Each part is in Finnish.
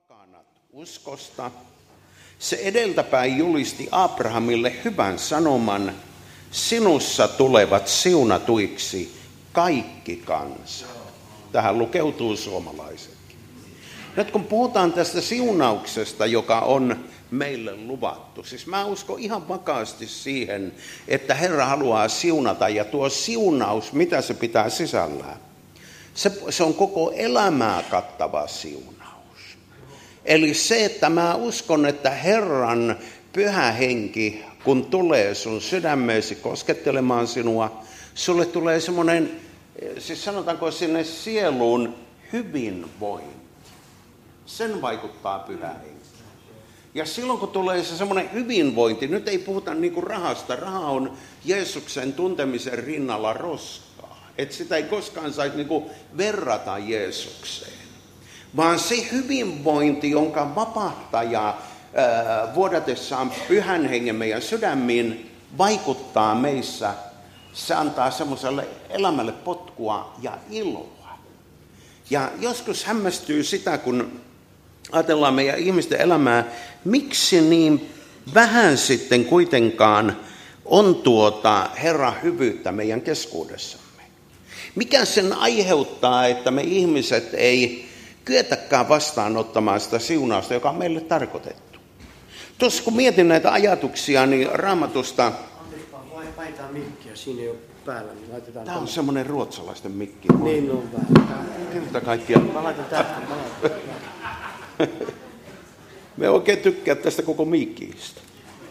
lakanat uskosta, se edeltäpäin julisti Abrahamille hyvän sanoman, sinussa tulevat siunatuiksi kaikki kansat. Tähän lukeutuu suomalaisetkin. Nyt kun puhutaan tästä siunauksesta, joka on meille luvattu, siis mä uskon ihan vakaasti siihen, että Herra haluaa siunata, ja tuo siunaus, mitä se pitää sisällään? Se on koko elämää kattava siunaus. Eli se, että mä uskon, että Herran pyhä henki, kun tulee sun sydämeesi koskettelemaan sinua, sulle tulee semmoinen, siis sanotaanko sinne sieluun hyvinvointi. Sen vaikuttaa pyhä henki. Ja silloin kun tulee se semmoinen hyvinvointi, nyt ei puhuta niinku rahasta. Raha on Jeesuksen tuntemisen rinnalla roskaa. Että sitä ei koskaan saisi niinku verrata Jeesukseen. Vaan se hyvinvointi, jonka vapahtaja vuodatessaan pyhän hengen meidän sydämiin vaikuttaa meissä, se antaa semmoiselle elämälle potkua ja iloa. Ja joskus hämmästyy sitä, kun ajatellaan meidän ihmisten elämää, miksi niin vähän sitten kuitenkaan on Herran hyvyyttä meidän keskuudessamme. Mikä sen aiheuttaa, että me ihmiset ei kyetäkään vastaanottamaan sitä siunausta, joka on meille tarkoitettu. Tuossa kun mietin näitä ajatuksia, niin Raamatusta... Painetaan mikkiä, siinä ei ole päällä. Niin laitetaan tämä on semmoinen ruotsalaisten mikki. Niin on vähän. Kerta kaikkiaan. Mä laitan tästä. Me oikein tykkää tästä koko mikkiistä.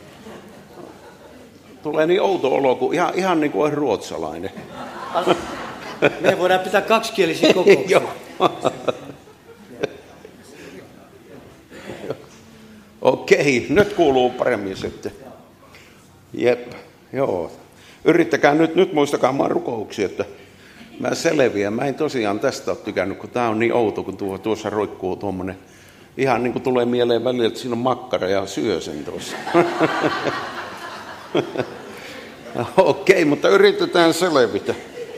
Tulee niin outo olo, kun ihan niin kuin on ruotsalainen. Me voidaan pitää kaksikielisiä kokouksia. Okei, nyt kuuluu paremmin sitten. Jep, joo. Yrittäkää nyt muistakaa maan rukouksia, että mä selviän. Mä en tosiaan tästä ole tykännyt, kun tää on niin outo, kun tuossa roikkuu tuommoinen. Ihan niin kuin tulee mieleen välillä, että siinä on makkara ja syö sen tuossa. Okei, mutta yritetään selvitä.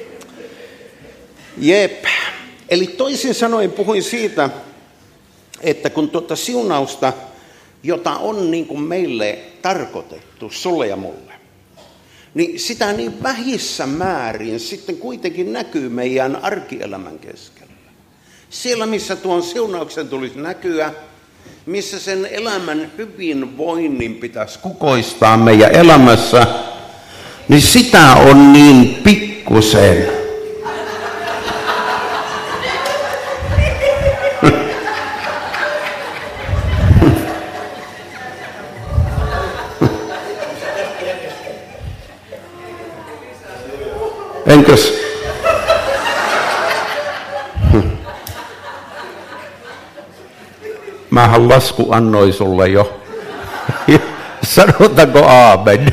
Jep. Eli toisin sanoen puhuin siitä, että kun tuota siunausta, jota on niin kuin meille tarkoitettu, sulle ja mulle, niin sitä niin vähissä määrin sitten kuitenkin näkyy meidän arkielämän keskellä. Siellä, missä tuon siunauksen tulisi näkyä, missä sen elämän hyvinvoinnin pitäisi kukoistaa meidän elämässä, niin sitä on niin pikkusen. Enkäs? Mähän lasku annoi sulle jo. Sanotaanko aamen?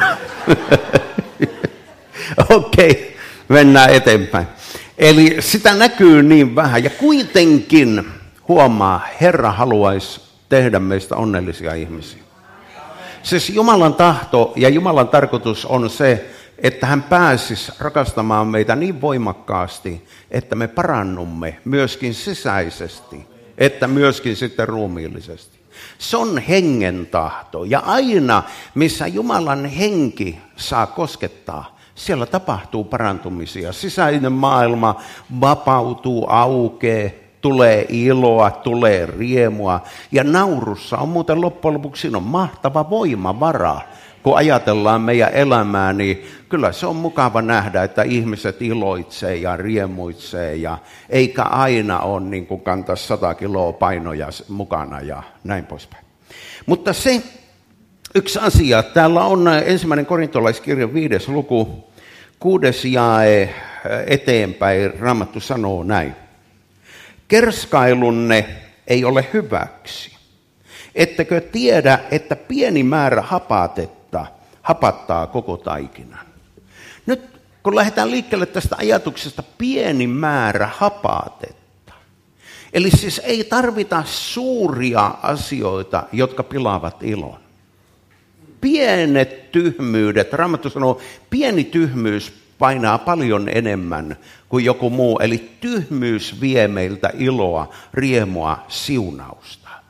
Okei, mennään eteenpäin. Eli sitä näkyy niin vähän. Ja kuitenkin huomaa, Herra haluaisi tehdä meistä onnellisia ihmisiä. Siis Jumalan tahto ja Jumalan tarkoitus on se, että hän pääsisi rakastamaan meitä niin voimakkaasti, että me parannumme myöskin sisäisesti, että myöskin sitten ruumiillisesti. Se on hengen tahto. Ja aina, missä Jumalan henki saa koskettaa, siellä tapahtuu parantumisia. Sisäinen maailma vapautuu, aukeaa, tulee iloa, tulee riemua. Ja naurussa on muuten loppujen lopuksi siinä on mahtava voimavara. Kun ajatellaan meidän elämää, niin kyllä se on mukava nähdä, että ihmiset iloitsee ja riemuitsee ja eikä aina ole niin kuin kantaa 100 kiloa painoja mukana ja näin poispäin. Mutta se yksi asia, täällä on 1. korintolaiskirjan 5. luku, 6. jae eteenpäin, Raamattu sanoo näin. Kerskailunne ei ole hyväksi. Ettekö tiedä, että pieni määrä hapattaa koko taikinan? Nyt kun lähdetään liikkeelle tästä ajatuksesta pieni määrä hapatetta. Eli siis ei tarvita suuria asioita, jotka pilaavat ilon. Pienet tyhmyydet, Raamattu sanoo, pieni tyhmyys painaa paljon enemmän kuin joku muu. Eli tyhmyys vie meiltä iloa, riemua, siunausta.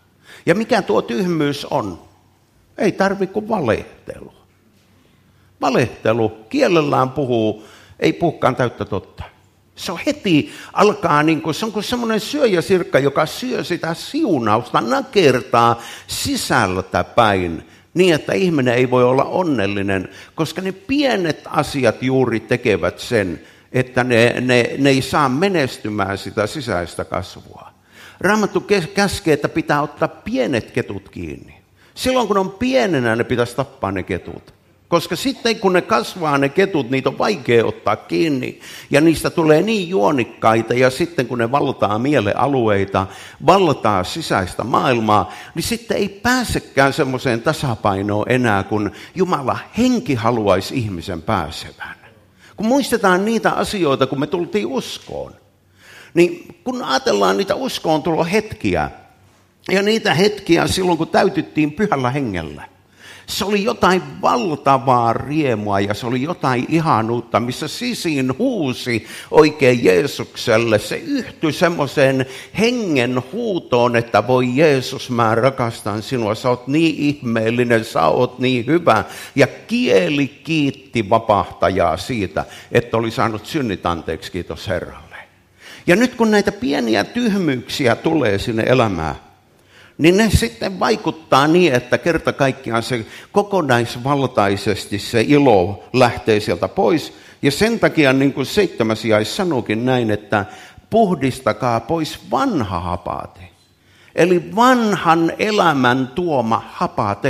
Ja mikä tuo tyhmyys on? Ei tarvitse kuin valehtelu. Valehtelu, kielellään puhuu, ei puhukaan täyttä totta. Se on heti alkaa, se on kuin semmoinen syöjäsirkka, joka syö sitä siunausta, nakertaa sisältä päin, niin että ihminen ei voi olla onnellinen, koska ne pienet asiat juuri tekevät sen, että ne ei saa menestymään sitä sisäistä kasvua. Raamattu käskee, että pitää ottaa pienet ketut kiinni. Silloin kun on pienenä, ne pitäisi tappaa ne ketut. Koska sitten kun ne kasvaa ne ketut, niitä on vaikea ottaa kiinni ja niistä tulee niin juonikkaita ja sitten kun ne valtaa mielealueita, valtaa sisäistä maailmaa, niin sitten ei pääsekään semmoiseen tasapainoon enää, kun Jumala henki haluaisi ihmisen pääsevän. Kun muistetaan niitä asioita, kun me tultiin uskoon, niin kun ajatellaan niitä uskoon tulo hetkiä ja niitä hetkiä silloin, kun täytyttiin Pyhällä Hengellä, se oli jotain valtavaa riemua ja se oli jotain ihanuutta, missä sisin huusi oikein Jeesukselle. Se yhtyi semmoiseen hengen huutoon, että voi Jeesus, mä rakastan sinua, sä oot niin ihmeellinen, sä oot niin hyvä. Ja kieli kiitti vapahtajaa siitä, että oli saanut synnit anteeksi, kiitos Herralle. Ja nyt kun näitä pieniä tyhmyyksiä tulee sinne elämään, niin ne sitten vaikuttaa niin, että kerta kaikkiaan se kokonaisvaltaisesti se ilo lähtee sieltä pois. Ja sen takia, niin kuin 7. jae sanoikin näin, että puhdistakaa pois vanha hapate. Eli vanhan elämän tuoma hapate.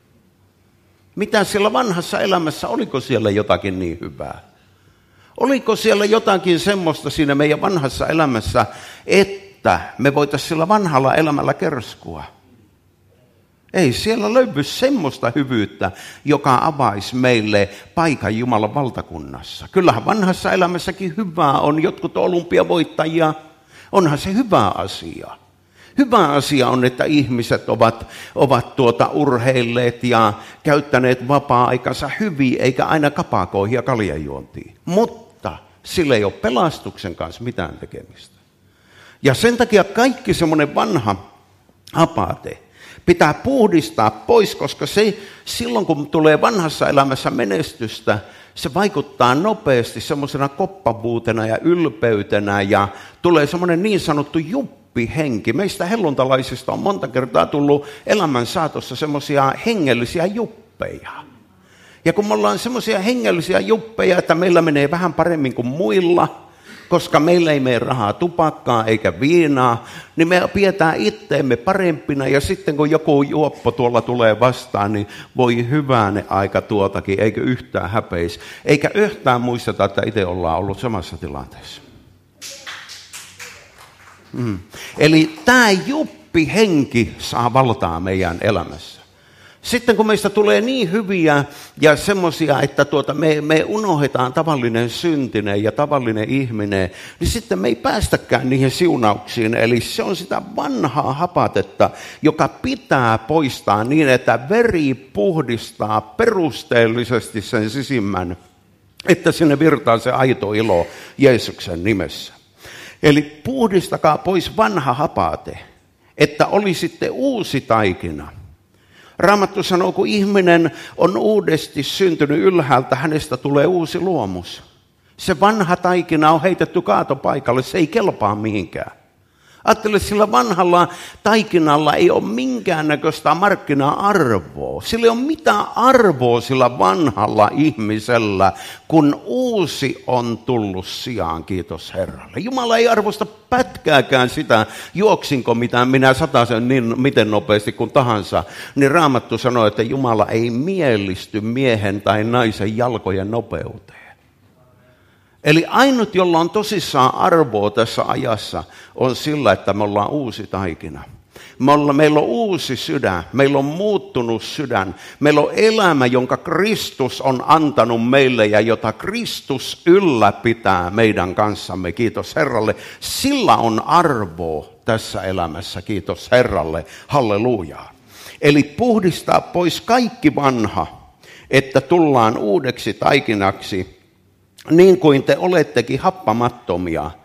Mitä siellä vanhassa elämässä, oliko siellä jotakin niin hyvää? Oliko siellä jotakin semmoista siinä meidän vanhassa elämässä, että me voitaisiin sillä vanhalla elämällä kerskua? Ei siellä löydy semmoista hyvyyttä, joka avaisi meille paikan Jumalan valtakunnassa. Kyllähän vanhassa elämässäkin hyvää on, jotkut olympiavoittajia, onhan se hyvä asia. Hyvä asia on, että ihmiset ovat urheilleet ja käyttäneet vapaa-aikansa hyvin, eikä aina kapakoihin ja kaljanjuontiin. Mutta sillä ei ole pelastuksen kanssa mitään tekemistä. Ja sen takia kaikki semmoinen vanha hapate pitää puhdistaa pois, koska se silloin kun tulee vanhassa elämässä menestystä, se vaikuttaa nopeasti semmoisena koppavuutena ja ylpeytenä ja tulee semmoinen niin sanottu juppihenki. Meistä helluntalaisista on monta kertaa tullut elämän saatossa semmoisia hengellisiä juppeja. Ja kun me ollaan semmoisia hengellisiä juppeja, että meillä menee vähän paremmin kuin muilla, koska meillä ei mene rahaa tupakkaa eikä viinaa, niin me pidetään itteemme parempina ja sitten kun joku juoppo tuolla tulee vastaan, niin voi hyvänen aika tuotakin, eikö yhtään häpeisi, eikä yhtään muisteta, että itse ollaan ollut samassa tilanteessa. Eli tämä juppihenki saa valtaa meidän elämässä. Sitten kun meistä tulee niin hyviä ja semmoisia, että me unohdetaan tavallinen syntinen ja tavallinen ihminen, niin sitten me ei päästäkään niihin siunauksiin. Eli se on sitä vanhaa hapatetta, joka pitää poistaa niin, että veri puhdistaa perusteellisesti sen sisimmän, että sinne virtaa se aito ilo Jeesuksen nimessä. Eli puhdistakaa pois vanha hapate, että olisitte uusi taikina. Raamattu sanoo, kun ihminen on uudesti syntynyt ylhäältä, hänestä tulee uusi luomus. Se vanha taikina on heitetty kaatopaikalle, se ei kelpaa mihinkään. Ajattele, sillä vanhalla taikinalla ei ole minkäännäköistä markkina-arvoa. Sillä ei ole mitään arvoa sillä vanhalla ihmisellä, kun uusi on tullut sijaan, kiitos Herralle. Jumala ei arvosta pätkääkään sitä, juoksinko mitä minä satasen niin miten nopeasti kuin tahansa. Niin Raamattu sanoo, että Jumala ei mielisty miehen tai naisen jalkojen nopeuteen. Eli ainut, jolla on tosissaan arvoa tässä ajassa, on sillä, että me ollaan uusi taikina. Meillä on uusi sydän, meillä on muuttunut sydän, meillä on elämä, jonka Kristus on antanut meille ja jota Kristus ylläpitää meidän kanssamme, kiitos Herralle. Sillä on arvoa tässä elämässä, kiitos Herralle, hallelujaa. Eli puhdistaa pois kaikki vanha, että tullaan uudeksi taikinaksi, niin kuin te olettekin happamattomia,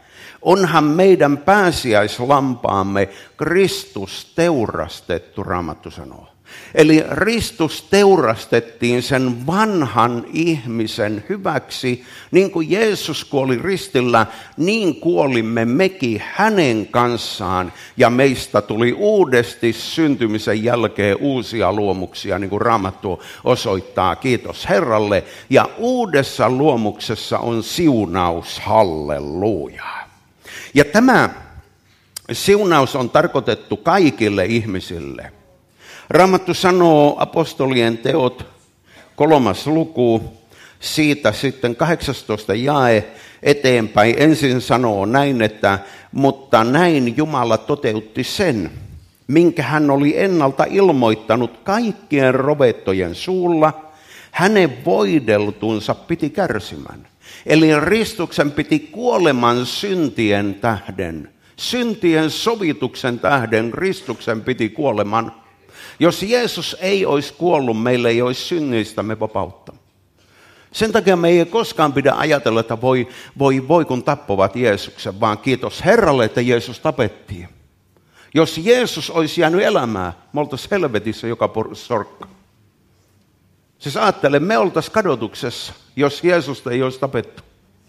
Onhan meidän pääsiäislampaamme Kristus teurastettu, Raamattu sanoo. Eli Kristus teurastettiin sen vanhan ihmisen hyväksi. Niin kuin Jeesus kuoli ristillä, niin kuolimme mekin hänen kanssaan. Ja meistä tuli uudesti syntymisen jälkeen uusia luomuksia, niin kuin Raamattu osoittaa. Kiitos Herralle. Ja uudessa luomuksessa on siunaus, halleluja. Ja tämä siunaus on tarkoitettu kaikille ihmisille. Raamattu sanoo apostolien teot 3. luku, siitä sitten 18 jae eteenpäin. Ensin sanoo näin, että mutta näin Jumala toteutti sen, minkä hän oli ennalta ilmoittanut kaikkien rovettojen suulla, hänen voideltunsa piti kärsimän. Eli Kristuksen piti kuoleman syntien tähden, syntien sovituksen tähden Kristuksen piti kuoleman. Jos Jeesus ei olisi kuollut, meille ei olisi synnyistämme vapautta. Sen takia me ei koskaan pidä ajatella, että voi kun tappovat Jeesuksen, vaan kiitos Herralle, että Jeesus tapettiin. Jos Jeesus olisi jäänyt elämään, me oltaisiin helvetissä joka sorkka. Siis ajattele, me oltaisiin kadotuksessa, jos Jeesusta ei olisi tapettu.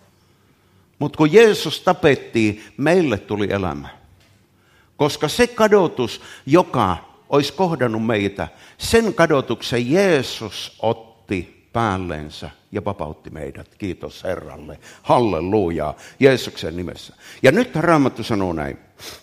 Mutta kun Jeesus tapettiin, meille tuli elämä. Koska se kadotus, joka olisi kohdannut meitä, sen kadotuksen Jeesus otti päälleensä ja vapautti meidät. Kiitos Herralle. Halleluja. Jeesuksen nimessä. Ja nyt Raamattu sanoo näin.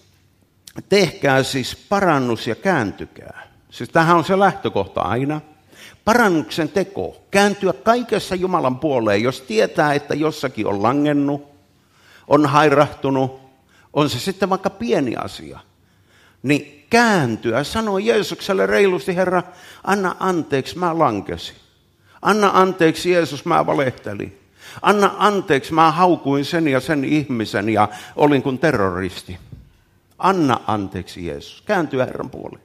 Tehkää siis parannus ja kääntykää. Siis tämähän on se lähtökohta aina. Parannuksen teko. Kääntyä kaikessa Jumalan puoleen, jos tietää, että jossakin on langennut, on hairahtunut, on se sitten vaikka pieni asia. Niin kääntyä, sanoi Jeesukselle reilusti, Herra, anna anteeksi, mä lankesin. Anna anteeksi, Jeesus, mä valehtelin. Anna anteeksi, mä haukuin sen ja sen ihmisen ja olin kuin terroristi. Anna anteeksi, Jeesus. Kääntyä Herran puoleen.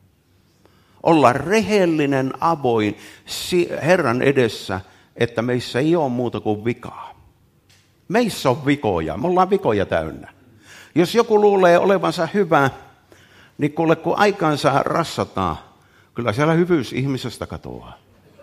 Olla rehellinen, avoin Herran edessä, että meissä ei ole muuta kuin vikaa. Meissä on vikoja, me ollaan vikoja täynnä. Jos joku luulee olevansa hyvä, niin kuule, kun aikaansa rassataan, kyllä siellä hyvyys ihmisestä katoaa.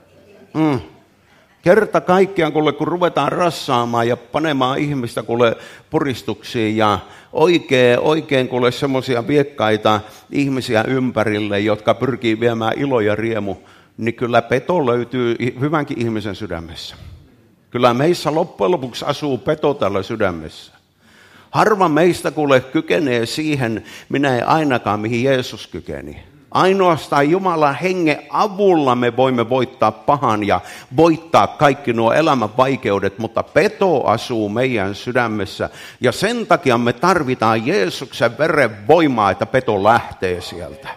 Kerta kaikkiaan, kun ruvetaan rassaamaan ja panemaan ihmistä puristuksiin ja oikein semmoisia viekkaita ihmisiä ympärille, jotka pyrkii viemään ilo ja riemu, niin kyllä peto löytyy hyvänkin ihmisen sydämessä. Kyllä meissä loppujen lopuksi asuu peto tällä sydämessä. Harva meistä kykenee siihen, minä en ainakaan mihin Jeesus kykeni. Ainoastaan Jumalan hengen avulla me voimme voittaa pahan ja voittaa kaikki nuo elämän vaikeudet, mutta peto asuu meidän sydämessä. Ja sen takia me tarvitaan Jeesuksen veren voimaa, että peto lähtee sieltä.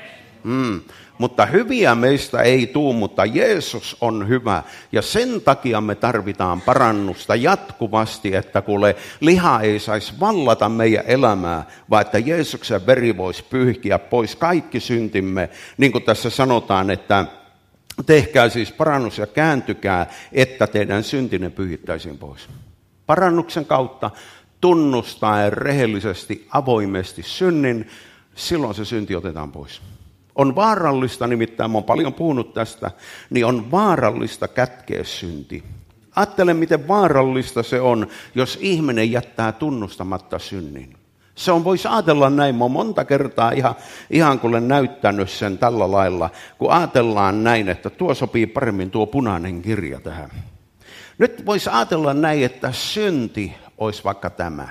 Mutta hyviä meistä ei tule, mutta Jeesus on hyvä. Ja sen takia me tarvitaan parannusta jatkuvasti, että liha ei saisi vallata meidän elämää, vaan että Jeesuksen veri voisi pyyhkiä pois kaikki syntimme. Niin kuin tässä sanotaan, että tehkää siis parannus ja kääntykää, että teidän syntinen pyyhittäisiin pois. Parannuksen kautta tunnustaen rehellisesti, avoimesti synnin, silloin se synti otetaan pois. On vaarallista, nimittäin mä oon paljon puhunut tästä, niin on vaarallista kätkeä synti. Ajattele, miten vaarallista se on, jos ihminen jättää tunnustamatta synnin. Se on, voisi ajatella näin, mä oon monta kertaa ihan kun olen näyttänyt sen tällä lailla, kun ajatellaan näin, että tuo sopii paremmin tuo punainen kirja tähän. Nyt voisi ajatella näin, että synti olisi vaikka tämä.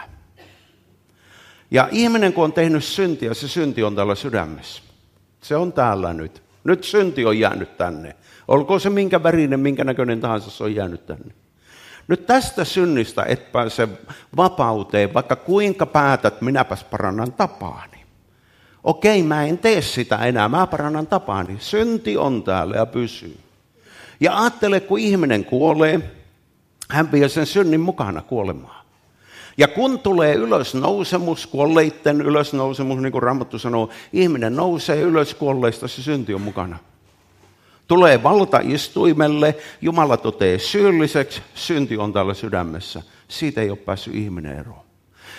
Ja ihminen, kun on tehnyt syntiä, se synti on täällä sydämessä. Se on täällä nyt. Nyt synti on jäänyt tänne. Olkoon se minkä värinen, minkä näköinen tahansa, se on jäänyt tänne. Nyt tästä synnistä et pääse vapauteen, vaikka kuinka päätät, minäpäs parannan tapaani. Okei, mä en tee sitä enää, mä parannan tapaani. Synti on täällä ja pysyy. Ja ajattele, kun ihminen kuolee, hän vie sen synnin mukana kuolemaan. Ja kun tulee ylösnousemus, kuolleitten ylösnousemus, niin kuin Raamattu sanoo, ihminen nousee ylös kuolleista, se synti on mukana. Tulee valta istuimelle, Jumala toteaa syylliseksi, synti on täällä sydämessä. Siitä ei ole päässyt ihminen eroon.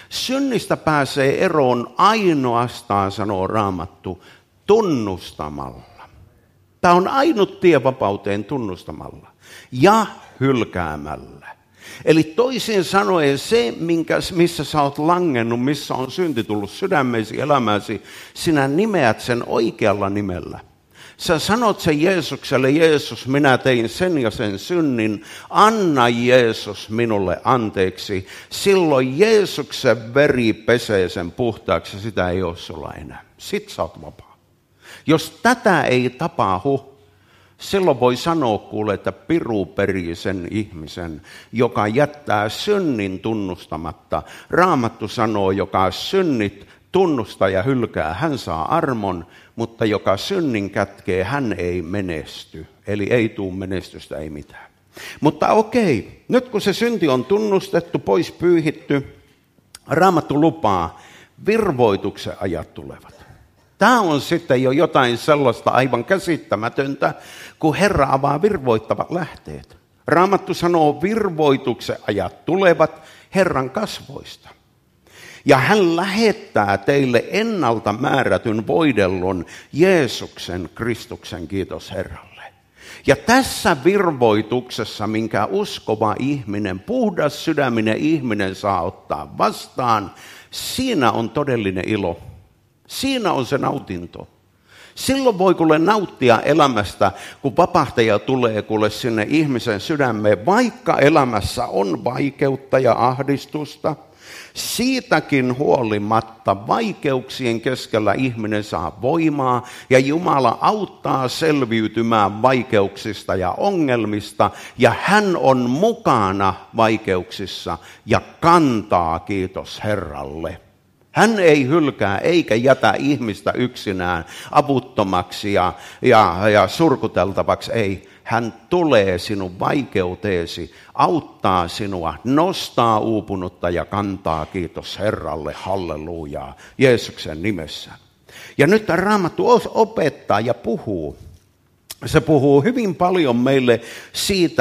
Synnistä pääsee eroon ainoastaan, sanoo Raamattu, tunnustamalla. Tämä on ainut tie vapauteen, tunnustamalla ja hylkäämällä. Eli toisin sanoen se, missä sä oot langennut, missä on synti tullut sydämeesi, elämäsi, sinä nimeät sen oikealla nimellä. Sä sanot sen Jeesukselle, Jeesus, minä tein sen ja sen synnin, anna Jeesus minulle anteeksi. Silloin Jeesuksen veri pesee sen puhtaaksi ja sitä ei ole sulla enää. Sit sä oot vapaa. Jos tätä ei tapahdu, silloin voi sanoa kuule, että piru perii sen ihmisen, joka jättää synnin tunnustamatta. Raamattu sanoo, joka synnit tunnustaa ja hylkää, hän saa armon, mutta joka synnin kätkee, hän ei menesty. Eli ei tule menestystä, ei mitään. Mutta okei, nyt kun se synti on tunnustettu, pois pyyhitty, Raamattu lupaa, virvoituksen ajat tulevat. Tämä on sitten jo jotain sellaista aivan käsittämätöntä, kun Herra avaa virvoittavat lähteet. Raamattu sanoo, virvoituksen ajat tulevat Herran kasvoista. Ja hän lähettää teille ennalta määrätyn voidellun Jeesuksen, Kristuksen, kiitos Herralle. Ja tässä virvoituksessa, minkä uskova ihminen, puhdas sydäminen ihminen saa ottaa vastaan, siinä on todellinen ilo. Siinä on se nautinto. Silloin voi kuule nauttia elämästä, kun vapahtaja tulee kuule sinne ihmisen sydämeen, vaikka elämässä on vaikeutta ja ahdistusta. Siitäkin huolimatta vaikeuksien keskellä ihminen saa voimaa ja Jumala auttaa selviytymään vaikeuksista ja ongelmista ja hän on mukana vaikeuksissa ja kantaa, kiitos Herralle. Hän ei hylkää eikä jätä ihmistä yksinään avuttomaksi ja surkuteltavaksi, ei. Hän tulee sinun vaikeuteesi, auttaa sinua, nostaa uupunutta ja kantaa, kiitos Herralle, hallelujaa, Jeesuksen nimessä. Ja nyt Raamattu opettaa ja puhuu. Se puhuu hyvin paljon meille siitä,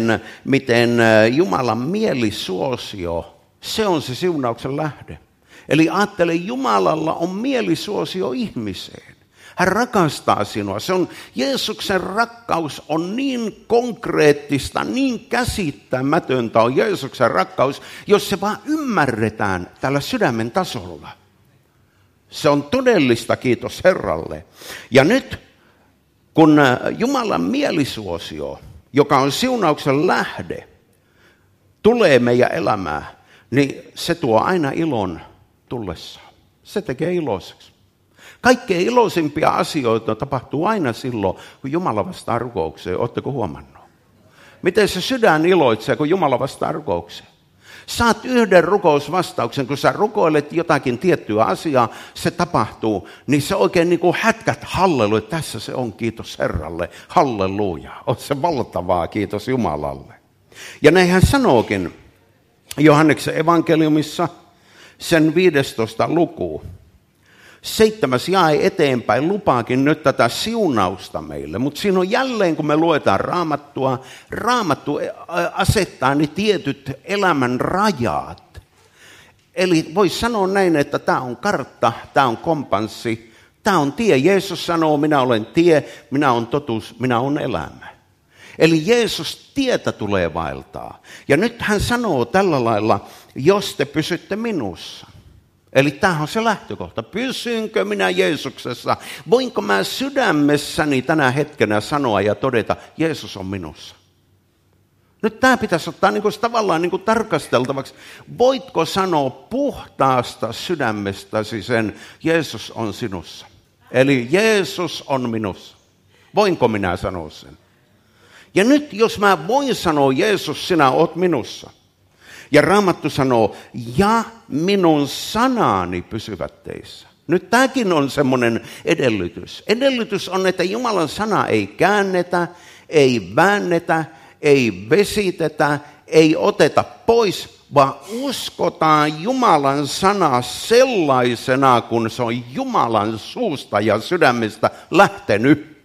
miten Jumalan mielisuosio, se on se siunauksen lähde. Eli ajattele, Jumalalla on mielisuosio ihmiseen. Hän rakastaa sinua. Se on, Jeesuksen rakkaus on niin konkreettista, niin käsittämätöntä on Jeesuksen rakkaus, jos se vaan ymmärretään tällä sydämen tasolla. Se on todellista, kiitos Herralle. Ja nyt, kun Jumalan mielisuosio, joka on siunauksen lähde, tulee meidän elämään, niin se tuo aina ilon tullessaan. Se tekee iloiseksi. Kaikkein iloisimpia asioita tapahtuu aina silloin, kun Jumala vastaa rukoukseen. Oletteko huomannut? Miten se sydän iloitsee, kun Jumala vastaa rukoukseen? Saat yhden rukousvastauksen, kun sä rukoilet jotakin tiettyä asiaa, se tapahtuu, niin se oikein niin kuin hätkät halleluja. Tässä se on, kiitos Herralle, halleluja. On se valtavaa, kiitos Jumalalle. Ja näin hän sanookin Johanneksen evankeliumissa, sen 15. luku. 7. jae eteenpäin lupaakin nyt tätä siunausta meille, mutta siinä on jälleen, kun me luetaan Raamattua, Raamattu asettaa ne tietyt elämän rajat. Eli voisi sanoa näin, että tämä on kartta, tämä on kompanssi, tämä on tie. Jeesus sanoo, minä olen tie, minä olen totuus, minä olen elämä. Eli Jeesus tietä tulee vaeltaa. Ja nyt hän sanoo tällä lailla, jos te pysytte minussa. Eli tämähän on se lähtökohta. Pysynkö minä Jeesuksessa? Voinko mä sydämessäni tänä hetkenä sanoa ja todeta, Jeesus on minussa? Nyt tämä pitäisi ottaa tavallaan tarkasteltavaksi. Voitko sanoa puhtaasta sydämestäsi sen, Jeesus on sinussa? Eli Jeesus on minussa. Voinko minä sanoa sen? Ja nyt jos mä voin sanoa, Jeesus, sinä oot minussa. Ja Raamattu sanoo, ja minun sanani pysyvät teissä. Nyt tämäkin on semmoinen edellytys. Edellytys on, että Jumalan sana ei käännetä, ei väännetä, ei vesitetä, ei oteta pois, vaan uskotaan Jumalan sana sellaisena, kun se on Jumalan suusta ja sydämestä lähtenyt.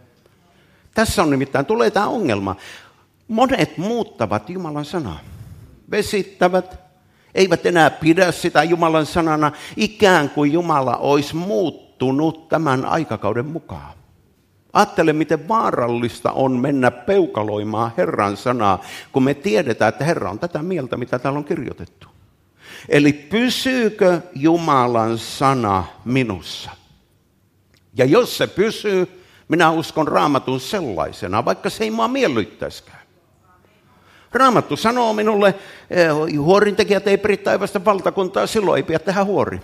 Tässä on nimittäin, tulee tämä ongelma. Monet muuttavat Jumalan sanaa. Vesittävät, eivät enää pidä sitä Jumalan sanana, ikään kuin Jumala olisi muuttunut tämän aikakauden mukaan. Ajattele, miten vaarallista on mennä peukaloimaan Herran sanaa, kun me tiedetään, että Herra on tätä mieltä, mitä täällä on kirjoitettu. Eli pysyykö Jumalan sana minussa? Ja jos se pysyy, minä uskon Raamatun sellaisena, vaikka se ei mua miellyttäisikään. Raamattu sanoo minulle, huorintekijät ei peri taivasta valtakuntaa, silloin ei pidä tehdä huori.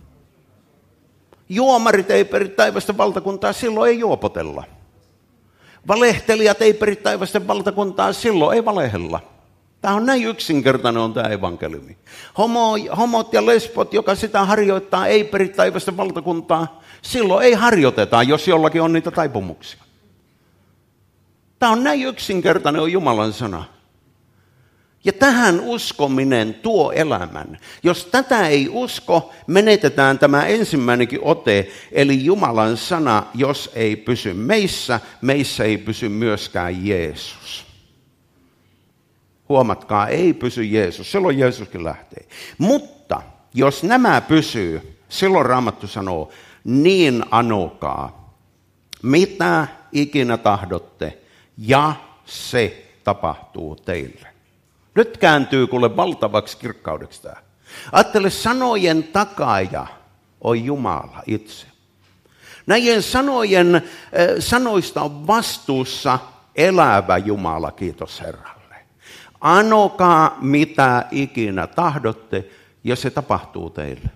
Juomarit ei peri taivasta valtakuntaa, silloin ei juopotella. Valehtelijat ei peri taivasta valtakuntaa, silloin ei valehella. Tämä on näin yksinkertainen on tämä evankeliumi. Homot ja lesbot, joka sitä harjoittaa, ei peri taivasta valtakuntaa, silloin ei harjoiteta, jos jollakin on niitä taipumuksia. Tämä on näin yksinkertainen on Jumalan sana. Ja tähän uskominen tuo elämän. Jos tätä ei usko, menetetään tämä ensimmäinenkin ote, eli Jumalan sana, jos ei pysy meissä ei pysy myöskään Jeesus. Huomatkaa, ei pysy Jeesus, silloin Jeesuskin lähtee. Mutta jos nämä pysyy, silloin Raamattu sanoo, niin anokaa, mitä ikinä tahdotte, ja se tapahtuu teille. Nyt kääntyy kuule valtavaksi kirkkaudeksi tämä. Ajattele, sanojen takaaja on Jumala itse. Näiden sanoista on vastuussa elävä Jumala, kiitos Herralle. Anokaa mitä ikinä tahdotte ja se tapahtuu teille.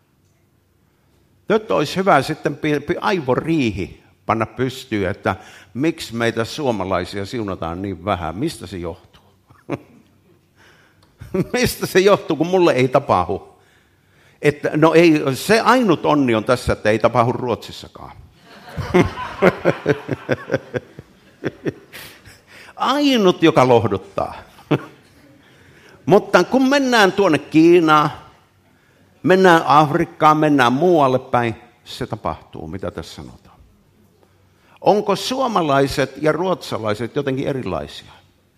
Nyt olisi hyvä sitten aivoriihi panna pystyyn, että miksi meitä suomalaisia siunataan niin vähän. Mistä se johtuu? Mistä se johtuu, kun mulle ei tapahdu? Että, no ei, se ainut onni on tässä, että ei tapahdu Ruotsissakaan. Ainut, joka lohduttaa. Mutta kun mennään tuonne Kiinaan, mennään Afrikkaan, mennään muualle päin, se tapahtuu, mitä tässä sanotaan. Onko suomalaiset ja ruotsalaiset jotenkin erilaisia?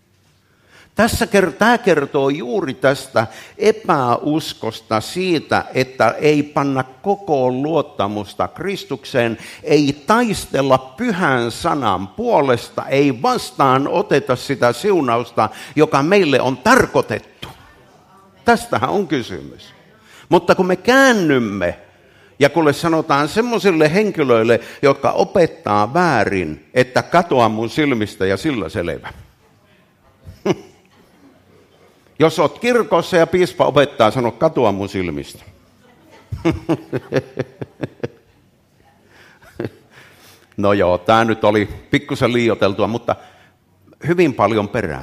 Tämä kertoo juuri tästä epäuskosta siitä, että ei panna koko luottamusta Kristukseen, ei taistella pyhän sanan puolesta, ei vastaan oteta sitä siunausta, joka meille on tarkoitettu. Tästähän on kysymys. Mutta kun me käännymme ja kun sanotaan semmoisille henkilöille, jotka opettaa väärin, että katoa mun silmistä ja sillä selvä. Jos olet kirkossa ja piispa opettaa, sano katoa mun silmistä. No joo, tämä nyt oli pikkusen liioiteltua, mutta hyvin paljon perää.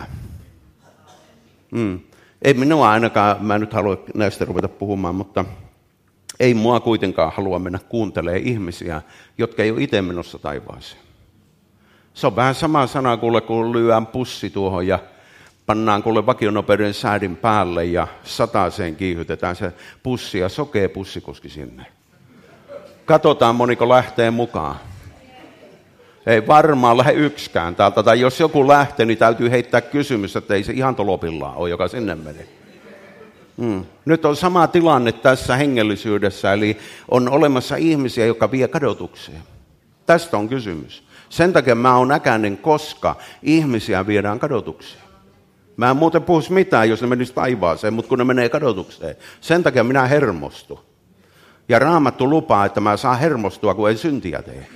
Ei minua ainakaan, mä nyt halua näistä ruveta puhumaan, mutta ei mua kuitenkaan halua mennä kuuntelemaan ihmisiä, jotka ei ole itse menossa taivaaseen. Se on vähän sama sana kuule, kun lyödään pussi tuohon ja pannaan kuule vakionopeuden säädin päälle ja 100 kiihytetään se pussi ja sokee pussikuski sinne. Katsotaan moniko lähtee mukaan. Ei varmaan lähde yksikään täältä, tai jos joku lähtee, niin täytyy heittää kysymys, että ei se ihan tolopillaan ole, joka sinne menee. Nyt on sama tilanne tässä hengellisyydessä, eli on olemassa ihmisiä, jotka vie kadotukseen. Tästä on kysymys. Sen takia mä oon äkäinen, koska ihmisiä viedään kadotukseen. Mä en muuten puhuisi mitään, jos ne menisivät taivaaseen, mutta kun ne menee kadotukseen. Sen takia minä hermostun. Ja Raamattu lupaa, että mä saan hermostua, kun ei syntiä tee.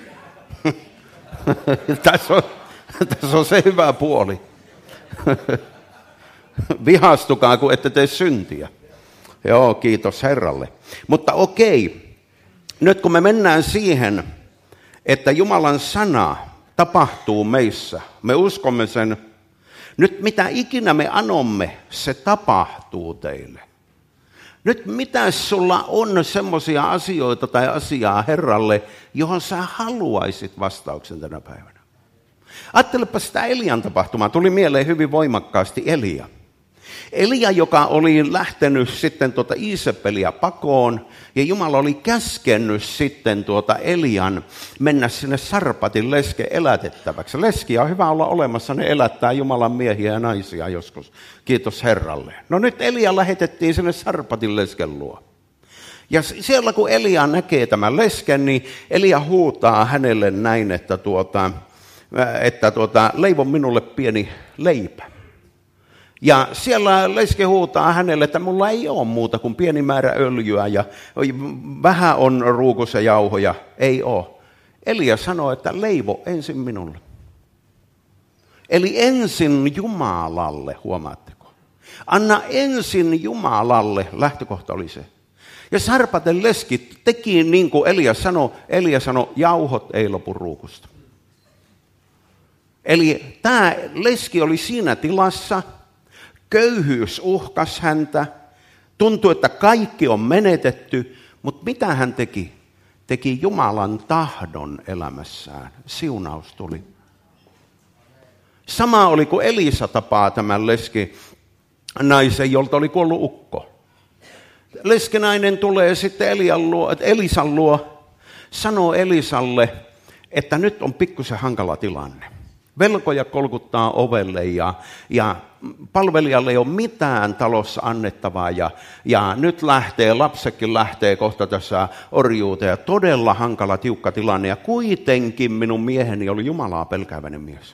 Tässä on se hyvä puoli. Vihastukaa, kun ette tee syntiä. Joo, kiitos Herralle. Mutta okei, nyt kun me mennään siihen, että Jumalan sana tapahtuu meissä, me uskomme sen, nyt mitä ikinä me anomme, se tapahtuu teille. Nyt mitä sulla on semmoisia asioita tai asiaa Herralle, johon sä haluaisit vastauksen tänä päivänä? Ajattelepa sitä Elian tapahtumaa. Tuli mieleen hyvin voimakkaasti Elia. Elia, joka oli lähtenyt sitten Iisepeliä pakoon, ja Jumala oli käskennyt sitten Elian mennä sinne Sarpatin lesken elätettäväksi. Leskiä on hyvä olla olemassa, ne elättää Jumalan miehiä ja naisia joskus. Kiitos Herralle. No nyt Elia lähetettiin sinne Sarpatin lesken luo. Ja siellä kun Elia näkee tämän lesken, niin Elia huutaa hänelle näin, että leivo minulle pieni leipä. Ja siellä leski huutaa hänelle, että mulla ei ole muuta kuin pieni määrä öljyä ja vähän on ruukussa jauhoja. Ei ole. Elia sanoo, että leivo ensin minulle. Eli ensin Jumalalle, huomaatteko? Anna ensin Jumalalle, lähtökohta oli se. Ja Sarpaten leski teki niin kuin Elia sanoi, jauhot ei lopu ruukusta. Eli tämä leski oli siinä tilassa, köyhyys uhkasi häntä, tuntui, että kaikki on menetetty, mutta mitä hän teki? Teki Jumalan tahdon elämässään. Siunaus tuli. Sama oli, kun Elisa tapaa tämän naisen, jolta oli kuollut ukko. Leskenainen tulee sitten Elisan luo, sanoo Elisalle, että nyt on pikkusen hankala tilanne. Velkoja kolkuttaa ovelle ja palvelijalle ei ole mitään talossa annettavaa ja nyt lapsekin lähtee kohta tässä orjuuteen ja todella hankala tiukka tilanne ja kuitenkin minun mieheni oli Jumalaa pelkääväinen mies.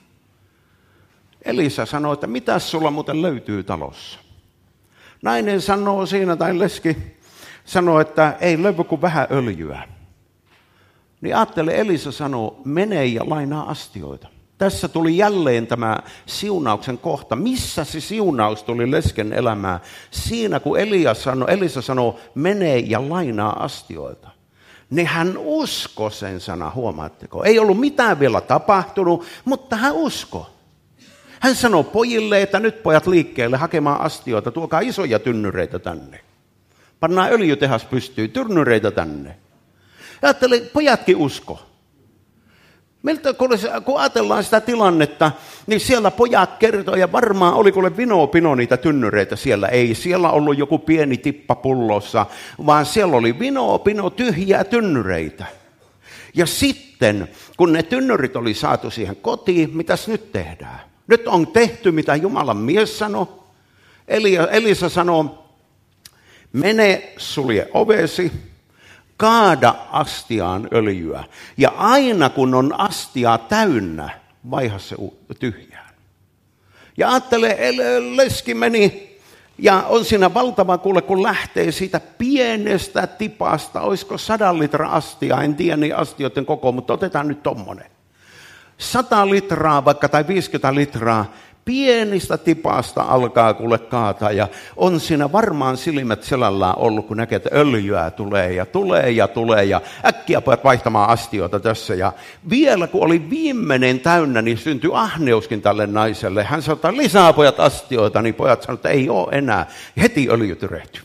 Elisa sanoo, että mitäs sulla muuten löytyy talossa? Nainen sanoo siinä, tai leski sanoo, että ei löydy kuin vähän öljyä. Niin ajattele, Elisa sanoo, mene ja lainaa astioita. Tässä tuli jälleen tämä siunauksen kohta. Missä se siunaus tuli lesken elämään? Siinä, kun Elisa sanoo, mene ja lainaa astioita. Niin hän uskoi sen sana, huomaatteko? Ei ollut mitään vielä tapahtunut, mutta hän uskoi. Hän sanoi pojille, että nyt pojat liikkeelle hakemaan astioita, tuokaa isoja tynnyreitä tänne. Pannaan öljytehas pystyyn, tynnyreitä tänne. Ajattele, pojatkin usko. Meiltä, kun ajatellaan sitä tilannetta, niin siellä pojat kertoo, ja varmaan oli kuule vino niitä tynnyreitä siellä. Ei siellä ollut joku pieni tippa pullossa, vaan siellä oli vino tyhjää tynnyreitä. Ja sitten, kun ne tynnyrit oli saatu siihen kotiin, mitäs nyt tehdään? Nyt on tehty, mitä Jumalan mies sanoi. Elisa sanoo, mene, sulje ovesi, kaada astiaan öljyä. Ja aina kun on astia täynnä, vaiha se tyhjään. Ja ajattele, leski meni ja on siinä valtava kuule, kun lähtee siitä pienestä tipasta. Olisiko 100 litraa astia, en tiedä niin astioiden koko, mutta otetaan nyt tommonen. 100 litraa vaikka tai 50 litraa pienistä tipasta alkaa kuule kaataa ja on siinä varmaan silmät selällään ollut, kun näkee, että öljyä tulee ja äkkiä pojat vaihtamaan astioita tässä. Ja vielä kun oli viimeinen täynnä, niin syntyi ahneuskin tälle naiselle. Hän sanoi, että lisää pojat astioita, niin pojat sanoivat, että ei ole enää. Heti öljy tyrehtyi.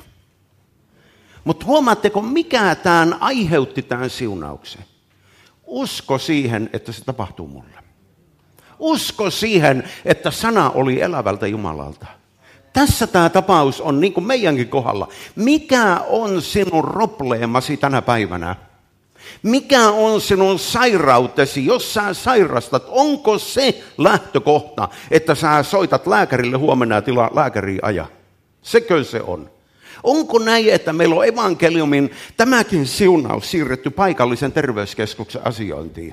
Mutta huomaatteko, mikä tämän aiheutti tämän siunauksen? Usko siihen, että se tapahtuu mulle. Usko siihen, että sana oli elävältä Jumalalta. Tässä tämä tapaus on niin kuin meidänkin kohdalla. Mikä on sinun probleemasi tänä päivänä? Mikä on sinun sairautesi, jos sä sairastat? Onko se lähtökohta, että sä soitat lääkärille huomenna ja tilaa lääkäriä aja? Sekö se on? Onko näin, että meillä on evankeliumin tämäkin siunaus siirretty paikallisen terveyskeskuksen asiointiin?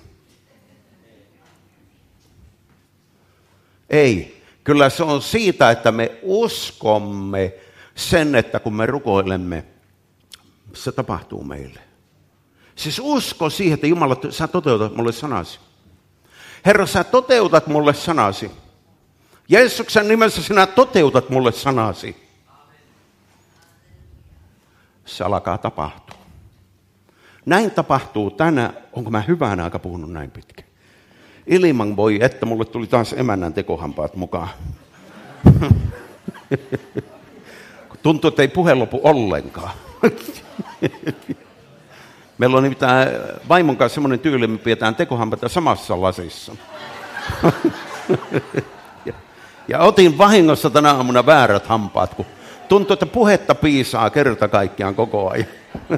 Ei. Kyllä se on siitä, että me uskomme sen, että kun me rukoilemme, se tapahtuu meille. Siis usko siihen, että Jumala, sä toteutat mulle sanasi. Herra, sä toteutat mulle sanasi. Jeesuksen nimessä sinä toteutat mulle sanasi. Se alkaa tapahtua. Näin tapahtuu tänään. Onko mä hyvään aika puhunut näin pitkä? Ilman voi, että mulle tuli taas emännän tekohampaat mukaan. Tuntuu, että ei puhe lopu ollenkaan. Meillä on nimittäin vaimon kanssa semmoinen tyyli, me pidetään tekohampaita samassa lasissa. Ja otin vahingossa tänä aamuna väärät hampaat, kun tuntui, että puhetta piisaa kerta kaikkiaan koko ajan.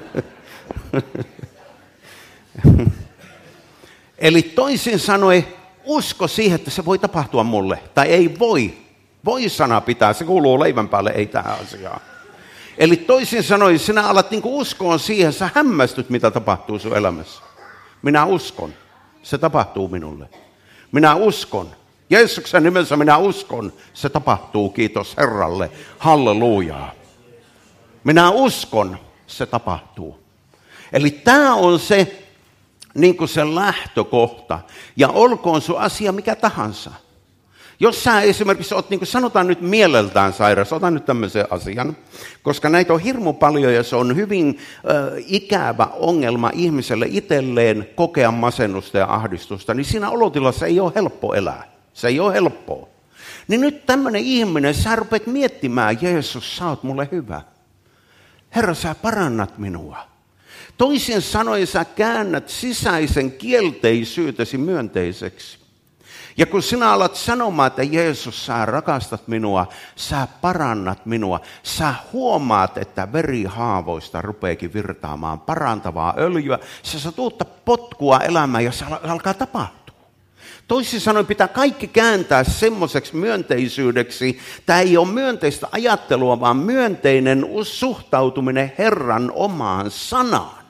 Eli toisin sanoen, usko siihen, että se voi tapahtua mulle. Tai ei voi. Voi-sana pitää, se kuuluu leivän päälle, ei tähän asiaan. Eli toisin sanoen, sinä alat niinku uskoon siihen, sä hämmästyt, mitä tapahtuu sun elämässä. Minä uskon. Se tapahtuu minulle. Minä uskon. Jeesuksen nimessä minä uskon. Se tapahtuu, kiitos Herralle. Hallelujaa. Minä uskon, se tapahtuu. Eli tämä on se, niin kuin se lähtökohta. Ja olkoon sun asia mikä tahansa. Jos sä esimerkiksi oot, niin kuin sanotaan nyt mieleltään sairas, otan nyt tämmöisen asian, koska näitä on hirmu paljon ja se on hyvin ikävä ongelma ihmiselle itselleen kokea masennusta ja ahdistusta, niin siinä olotilassa ei ole helppo elää. Se ei ole helppoa. Niin nyt tämmöinen ihminen, sä rupeat miettimään, Jeesus, sä oot mulle hyvä. Herra, sä parannat minua. Toisin sanoen sä käännät sisäisen kielteisyytesi myönteiseksi. Ja kun sinä alat sanomaan, että Jeesus, sä rakastat minua, sä parannat minua, sä huomaat, että verihaavoista rupeekin virtaamaan parantavaa öljyä, sä saat uutta potkua elämään ja se alkaa tapahtua. Toisin sanoen pitää kaikki kääntää semmoiseksi myönteisyydeksi. Tämä ei ole myönteistä ajattelua, vaan myönteinen suhtautuminen Herran omaan sanaan.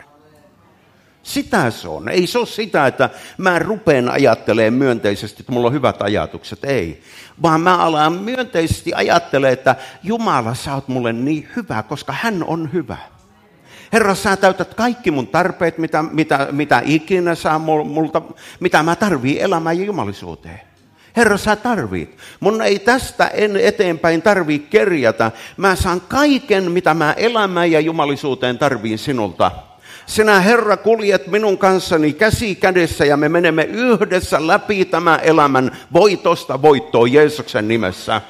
Sitä se on. Ei se ole sitä, että mä rupean ajattelemaan myönteisesti, että mulla on hyvät ajatukset. Ei. Vaan mä alan myönteisesti ajattelemaan, että Jumala, sä oot mulle niin hyvä, koska hän on hyvä. Herra, sä täytät kaikki mun tarpeet, mitä ikinä sä multa, mitä mä tarvii elämään ja jumalisuuteen. Herra, sä tarvit. Mun ei tästä eteenpäin tarvii kerjätä. Mä saan kaiken, mitä mä elämään ja jumalisuuteen tarviin sinulta. Sinä, Herra, kuljet minun kanssani käsi kädessä ja me menemme yhdessä läpi tämän elämän voitosta voittoon Jeesuksen nimessä.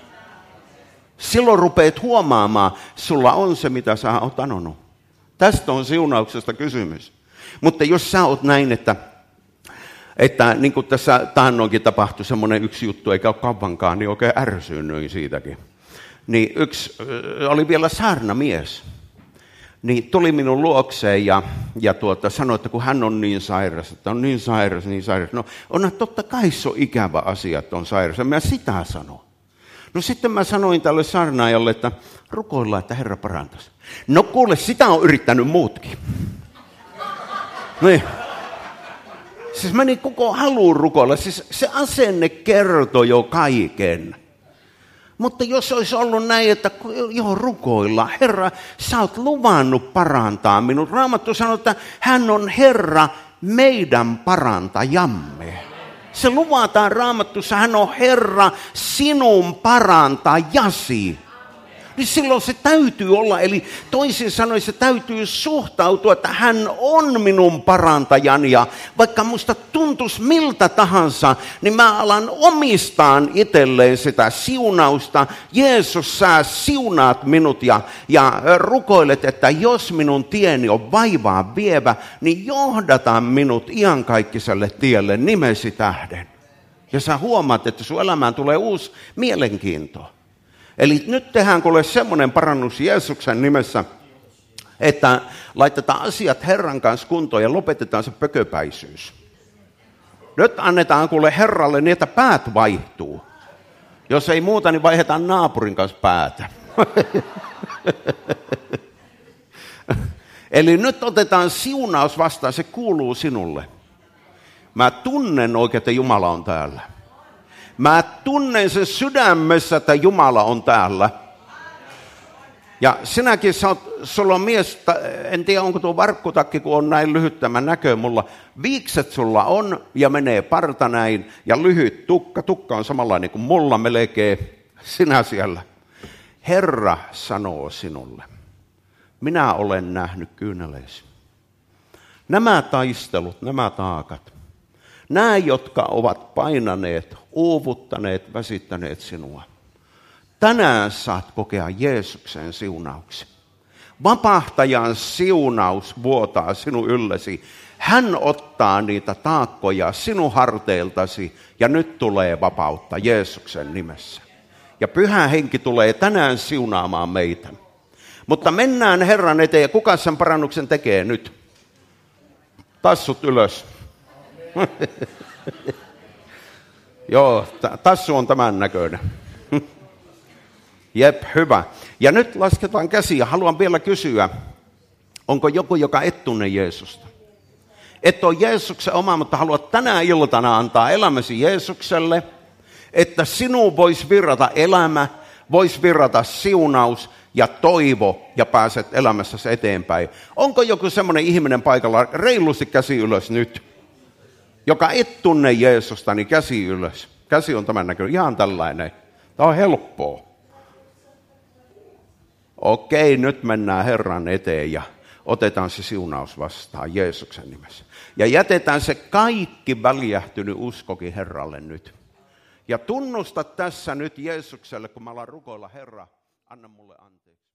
Silloin rupeat huomaamaan, sulla on se, mitä sä oot anonut. Tästä on siunauksesta kysymys. Mutta jos sä oot näin, että niin kuin tässä taannoinkin tapahtui semmoinen yksi juttu, eikä ole kauankaan, niin oikein ärsyynnyin siitäkin. Niin yksi oli vielä saarnamies. Niin tuli minun luokseen ja sanoi, että kun hän on niin sairas, että on niin sairas. No onhan totta kai se on ikävä asia, että on sairas. Ja mä sitä sanon. No sitten mä sanoin tälle saarnaajalle, että rukoillaan, että Herra parantaisi. No kuule, sitä on yrittänyt muutkin. Niin. Siis meni koko haluun rukoilla. Siis se asenne kertoi jo kaiken. Mutta jos olisi ollut näin, että joo, rukoilla, Herra, sä oot luvannut parantaa minut. Raamattu sanoo, että hän on Herra, meidän parantajamme. Se luvataan Raamattussa, hän on Herra, sinun parantajasi. Niin silloin se täytyy olla, eli toisin sanoen se täytyy suhtautua, että hän on minun parantajani. Ja vaikka musta tuntuisi miltä tahansa, niin mä alan omistaan itselleen sitä siunausta. Jeesus, sä siunaat minut ja rukoilet, että jos minun tieni on vaivaa vievä, niin johdata minut iankaikkiselle tielle nimesi tähden. Ja sä huomaat, että sun elämään tulee uusi mielenkiinto. Eli nyt tehdään kuule semmoinen parannus Jeesuksen nimessä, että laitetaan asiat Herran kanssa kuntoon ja lopetetaan se pököpäisyys. Nyt annetaan kuule Herralle niin, että päät vaihtuu. Jos ei muuta, niin vaihdetaan naapurin kanssa päätä. Eli nyt otetaan siunaus vastaan, se kuuluu sinulle. Mä tunnen oikein, että Jumala on täällä. Mä tunnen sen sydämessä, että Jumala on täällä. Ja sinäkin sulla on mies, en tiedä onko tuo varkkutakki, kun on näin lyhyt tämä näkö mulla. Viikset sulla on ja menee parta näin ja lyhyt tukka. Tukka on samanlainen kuin mulla melkein. Sinä siellä. Herra sanoo sinulle, minä olen nähnyt kyyneleesi. Nämä taistelut, nämä taakat. Nämä, jotka ovat painaneet, uuvuttaneet, väsittäneet sinua. Tänään saat kokea Jeesuksen siunauksen. Vapahtajan siunaus vuotaa sinun yllesi. Hän ottaa niitä taakkoja sinun harteiltasi ja nyt tulee vapautta Jeesuksen nimessä. Ja Pyhä Henki tulee tänään siunaamaan meitä. Mutta mennään Herran eteen ja kuka sen parannuksen tekee nyt? Tassut ylös. Joo, tassu on tämän näköinen. Jep, hyvä. Ja nyt lasketaan käsiä. Haluan vielä kysyä, onko joku, joka et tunne Jeesusta? Et ole Jeesuksen oma, mutta haluat tänä iltana antaa elämäsi Jeesukselle, että sinuun voisi virrata elämä, voisi virrata siunaus ja toivo ja pääset elämässäsi eteenpäin. Onko joku semmoinen ihminen paikalla, reilusti käsi ylös nyt, joka et tunne Jeesusta, niin käsi ylös. Käsi on tämän näköinen, ihan tällainen. Tämä on helppoa. Okei, nyt mennään Herran eteen ja otetaan se siunaus vastaan Jeesuksen nimessä. Ja jätetään se kaikki väljähtynyt uskokin Herralle nyt. Ja tunnusta tässä nyt Jeesukselle, kun mä alan rukoilla, Herra, anna mulle anteeksi.